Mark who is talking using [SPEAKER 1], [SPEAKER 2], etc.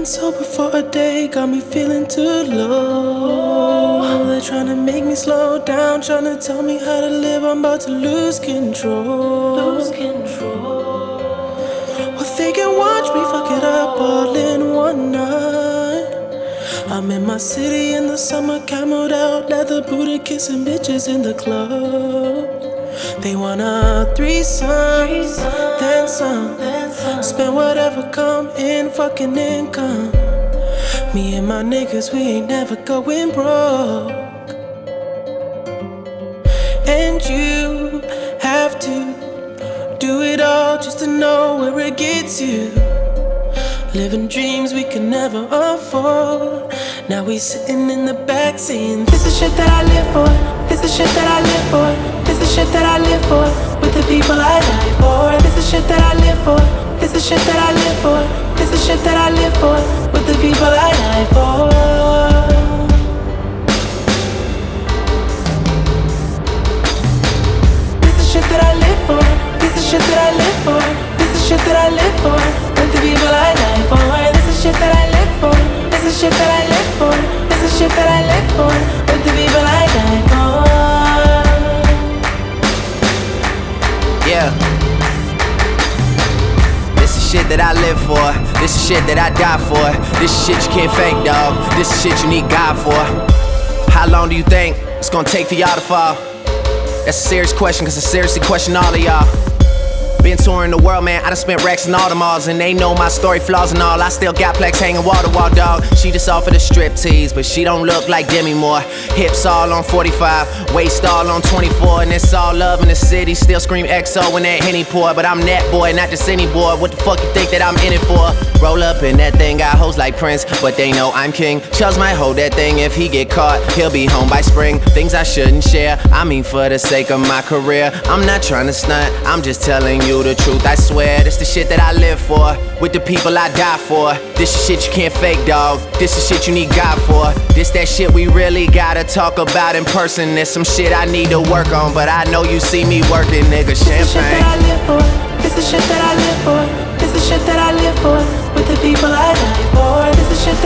[SPEAKER 1] sober for a day got me feeling too low. They're trying to make me slow down, trying to tell me how to live. I'm about to lose control. Well, they can watch me fuck it up all in one night. I'm in my city in the summer, camoed out, leather booted, kissing bitches in the club. They want a threesome, then some. Spend whatever come in, fucking income. Me and my niggas, we ain't never going broke. And you have to do it all just to know where it gets you. Living dreams we can never afford. Now we sitting in the back saying, this is shit that I live for. This is shit that I live for. This is shit that I live for. With the people I die for. This is shit that I live for. This is shit that I live for. This is shit that I live for. With the people I die for. This is shit that I live for. This is shit that I live for. This is shit that I live for. With the people I die for. This is shit that I live for. This is shit that I live for. This is shit that I live for. With the people I die for.
[SPEAKER 2] Yeah. This is shit that I live for. This is shit that I die for. This is shit you can't fake, dog. This is shit you need God for. How long do you think it's gonna take for y'all to fall? That's a serious question, cause I seriously question all of y'all. Been touring the world, man, I done spent racks in all the malls. And they know my story, flaws and all. I still got plex hanging wall to wall, dog. She just offered a strip tease, but she don't look like Demi Moore. Hips all on 45, waist all on 24. And it's all love in the city, still scream XO when that Henny pour. But I'm that boy, not just any boy. What the fuck you think that I'm in it for? Roll up in that thing, got hoes like Prince, but they know I'm king. Chubbs might hold that thing, if he get caught, he'll be home by spring. Things I shouldn't share, I mean for the sake of my career. I'm not trying to stunt, I'm just telling you the truth. I swear, this the shit that I live for. With the people I die for. This is shit you can't fake, dog. This is shit you need God for. This that shit we really gotta talk about in person. There's some shit I need to work on, but I know you see me working, nigga. Champagne.
[SPEAKER 1] This is shit that I live for. This is shit that I live for. This is shit that I live for. With the people I die for. This is shit